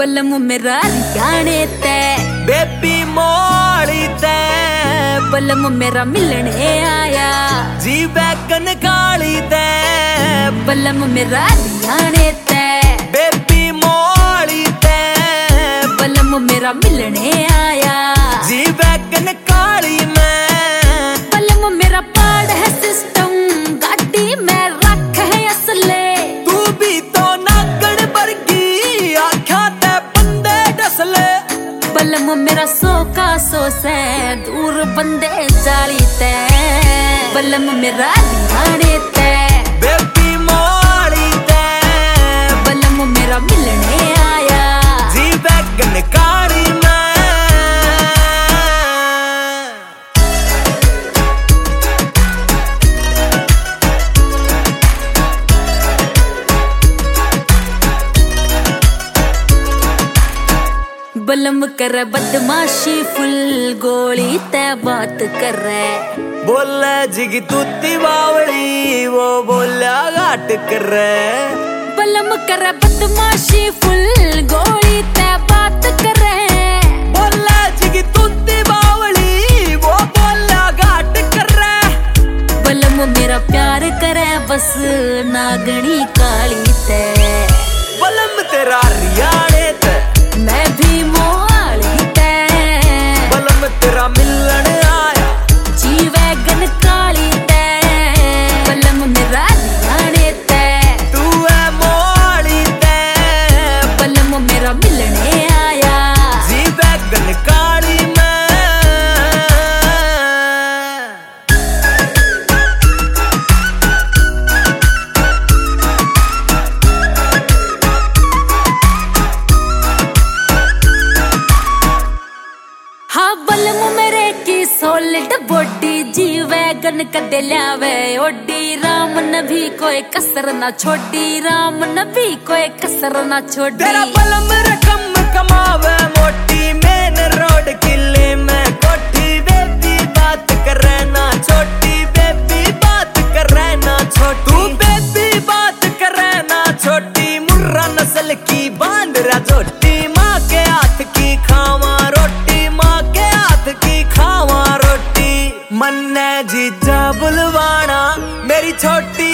बलम मेरा रियाने ते बेबी मोड़ी ते बलम मेरा मिलने आया जी बैगन काली ते बलम मेरा रियाने ते बेबी मोड़ी ते बलम मेरा मिलने आया जी बैगन काली में बलम मेरा पाड़ है सिस्टम गाड़ी में रख है असले तू भी तो नागण बरगी आख्या ते बंदे डसले बलम मेरा सो का सो से दूर बंदे जाली ते बलम मेरा रियाने ते बेबी मोड़ी ते बलम मेरा मिलने आया जी बैगन काली में बलम कर बदमाशी फुल गोली ते बात कर बोले जिगी तूती बावड़ी वो बोला घाट कर बलम कर बदमाशी फुल गोली ते बात कर बोले जिगी तूती बावड़ी वो बोला घाट कर बलम मेरा प्यार करे बस नागणी काली ते बलम तेरा रियाने ते मैं भी मोहाली ते बलम तेरा मिलन आया जी वैगन काली ते बलम मेरा रियाने ते तू है मोहाली ते बलम मेरा मिलने आया जी बैगन काली में हाँ बलम मेरे की सॉलिड बॉडी जी वैगन कदे ल्यावे ओडी राम नबी कोई कसर ना छोड़ी राम नबी कोई कसर ना छोड़ी तेरा बलम रकम कमावे मोटी मेन रोड किले में कोठी बेबी बात करे ना छोटी बेबी बात करे ना छोटी तू बेबी बात करे ना छोटी मुर्रा नस्ल की बांदरा छोटी माँ के हाथ की खावा रोटी माँ के हाथ की खावा रोटी मन्ने जीजा बुलवाना मेरी छोटी